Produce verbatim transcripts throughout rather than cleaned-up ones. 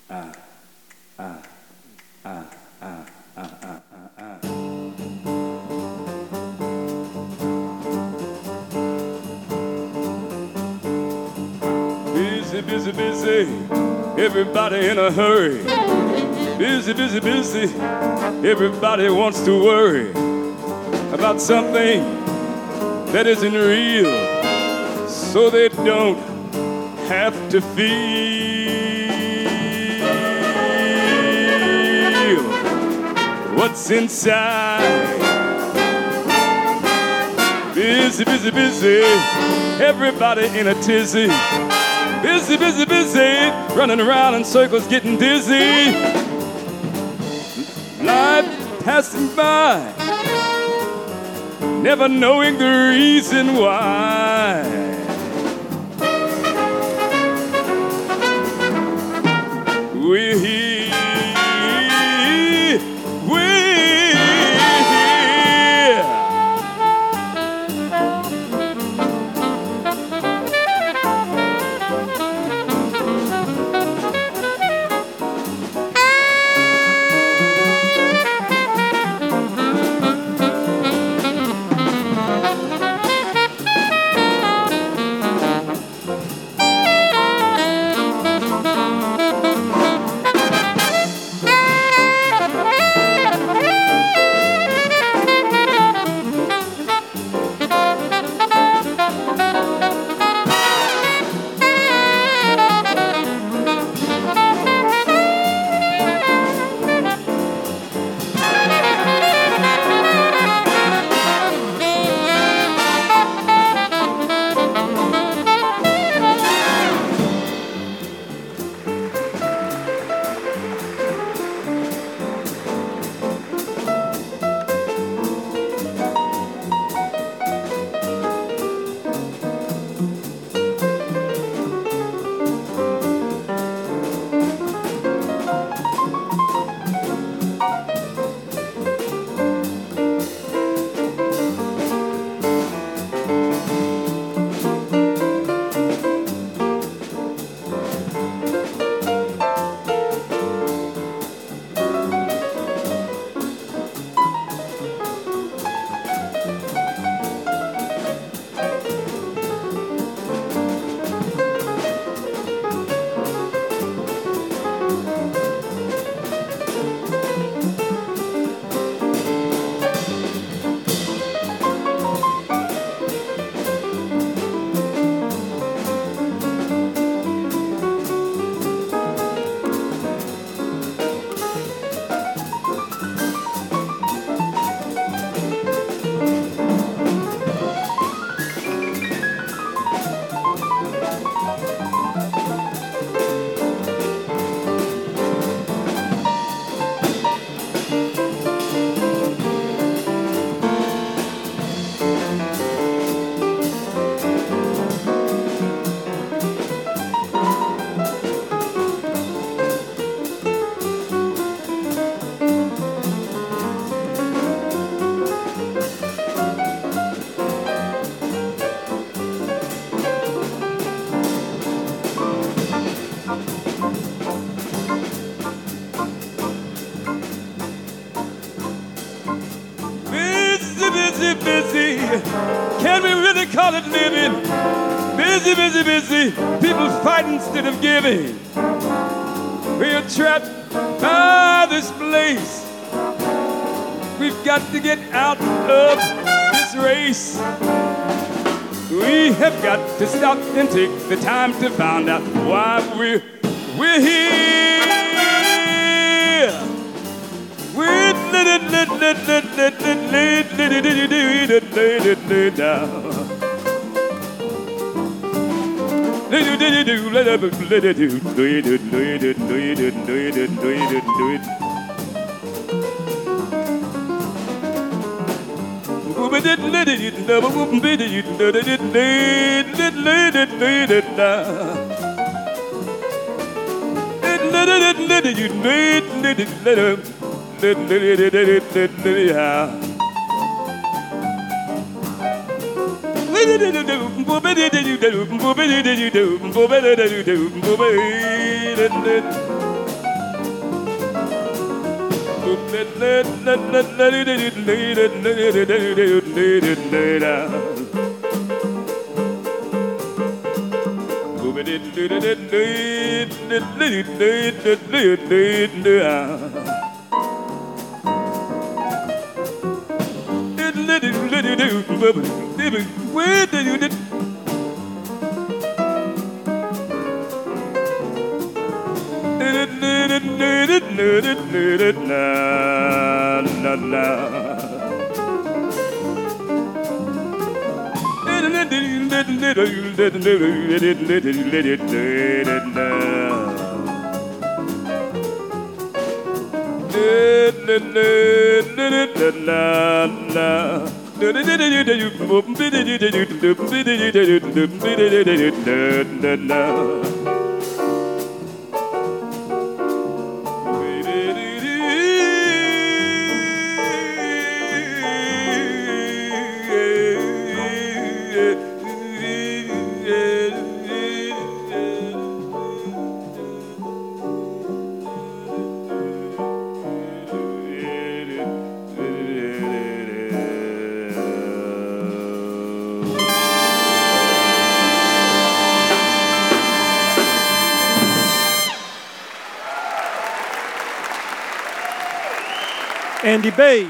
ah, ah, ah, ah, ah, ah, ah. Busy, busy, busy, everybody in a hurry. Busy, busy, busy, everybody wants to worry about something that isn't real, so they don't have to feel what's inside. Busy, busy, busy, everybody in a tizzy. Busy, busy, busy, running around in circles getting dizzy. Life passing by, never knowing the reason why. We're here, we're here. Busy, busy, can we really call it living? Busy, busy, busy, people fighting instead of giving. We're trapped by this place. We've got to get out of this race. We have got to stop and take the time to find out why we're, we're here. We're let it, let, let, let, let, let, let, let it, let it, let it, let it, let it down. Let it, let it, do, let it, let it, do, let it, let it, let it, let it, let it, let it. Let it, let it, let it, let it, let it, let it, let it down. Let it, let it, let it, let it, let it, let it. Let it, let it, let it, let it, let it, let it, let it, Andy Bay.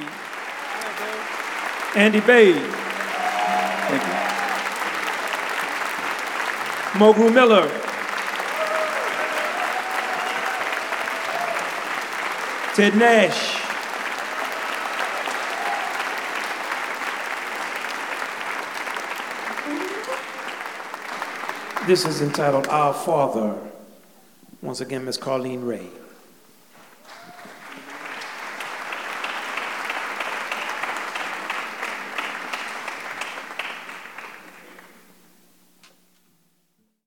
Andy Bay. Thank you. Mogul Miller. Ted Nash. This is entitled Our Father. Once again, Miss Carlene Ray.